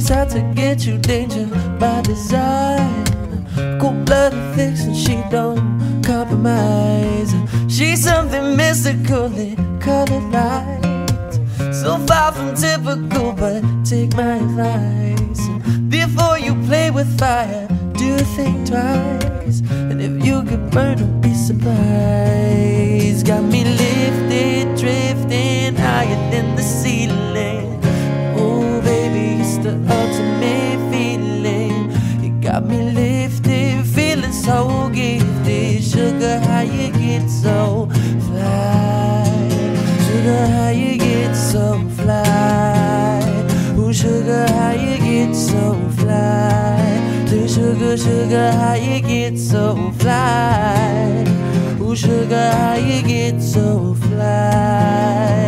She's out to get you, danger by design. Cold-blooded fixin', she don't compromise. She's something mystically colored light, so far from typical, but take my advice. Before you play with fire, do think twice. And if you get burned, don't be surprised. Got me lifted, drifting higher than the ceiling. Oh baby, it's the ultimate feeling. You got me lifted, feeling so gifted. Sugar, how you get so fly? Sugar, how you get so fly? Oh sugar, how you get so fly? Say sugar, sugar, how you get so fly? Oh sugar, how you get so fly?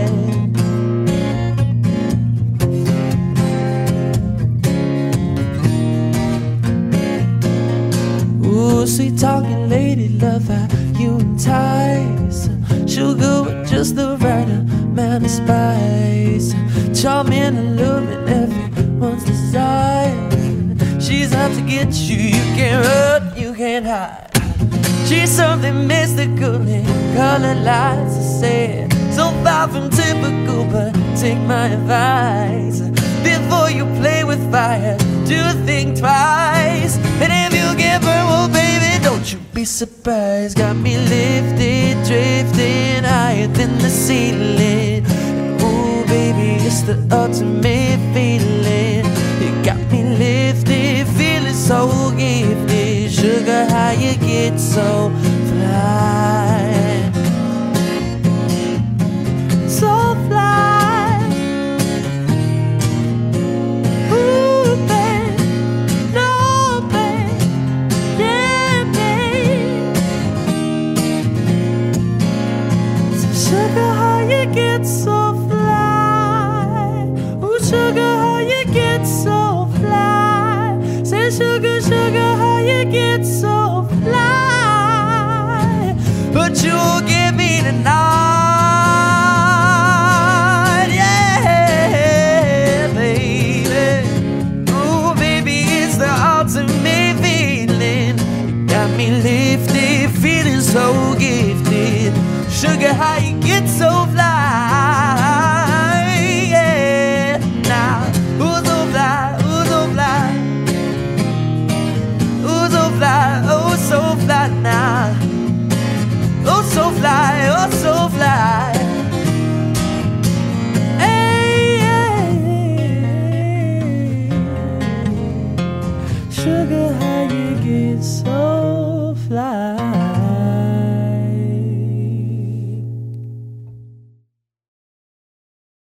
Ooh, sweet talking lady, love how you entice. Sugar with just the right amount of spice. Charming, alluring, everyone's desire. She's out to get you, you can't run, you can't hide. She's something mystical in colored lights, I said. So far from typical, but take my advice. Before you play with fire, do think twice. And if you get burned, well baby, don't you be surprised. Got me lifted, drifting higher than the ceiling. And ooh baby, it's the ultimate feeling. You got me lifted, feeling so gifted. Sugar, how you get so fly? So fly. Ooh, babe, no, babe, yeah, babe. So sugar, how you get so fly? Ooh, sugar, how you get so fly? Say sugar, sugar, how you get so fly? But you'll give me the night, yeah, baby. Ooh, baby, it's the ultimate feeling. You got me lifted, feeling so gifted. Sugar, how you get so fly? Yeah, now who's so fly? Who's so fly? Who's so fly? Oh, so fly now. Oh, so fly, oh, so fly. Hey, hey, hey. Sugar, how you get so